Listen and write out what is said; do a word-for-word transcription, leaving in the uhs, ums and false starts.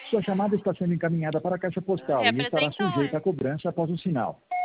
Sua chamada está sendo encaminhada para a caixa postal e estará Representa sujeita a onde? cobrança após o sinal.